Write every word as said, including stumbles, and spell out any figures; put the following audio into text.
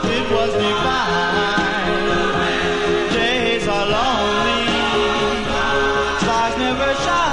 it was divine. Days are lonely, stars never shine.